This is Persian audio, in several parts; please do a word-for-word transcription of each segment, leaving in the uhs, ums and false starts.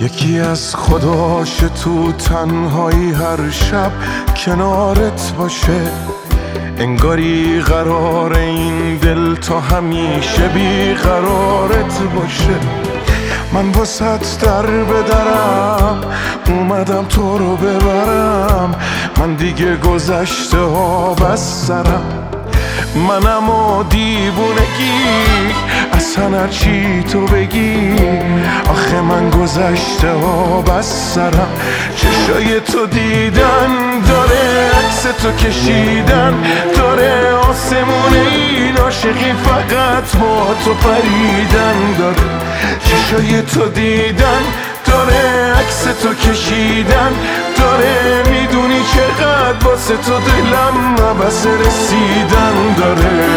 یکی از خداش تو تنهایی هر شب کنارت باشه، انگاری قرار این دل تا همیشه بی قرارت باشه. من واسط در بدرم اومدم تو رو ببرم، من دیگه گذشته ها بس سرم. منم و دیوونگی اصلا هرچی تو بگی، آخه من گذشته ها بس سرم. چشای تو دیدن داره، عکس تو کشیدن داره، آسمون این عاشقی فقط با تو پریدن داره. چشای تو دیدن داره، عکس تو کشیدن داره، میدونی چقدر واسه تو دلم عبس رسیدن داره.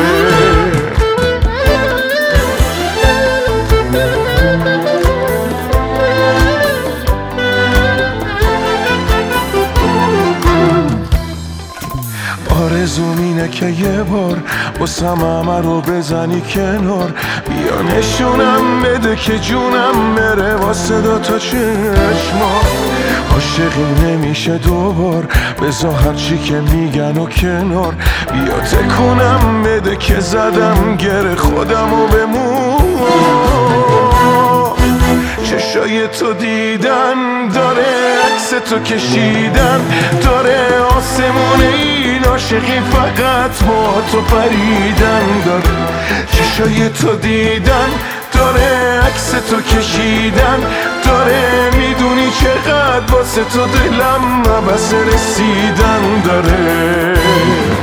آرزوم اینه که یه بار واسم همه رو بزنی کنار، بیا نشونم بده که جونم بره واسه دوتا چشما. عاشقی نمیشه دوبار، بذار هرچی که میگن و کنار، بیا تکونم بده که زدم گره خودم و بمون. چشای تو دیدن داره، عکس تو کشیدن داره، آسمون این عاشقی فقط با تو پریدن داره. چشای تو دیدن داره، عکس تو کشیدن داره، میدونی چقدر واسه تو دلم عبس رسیدن داره.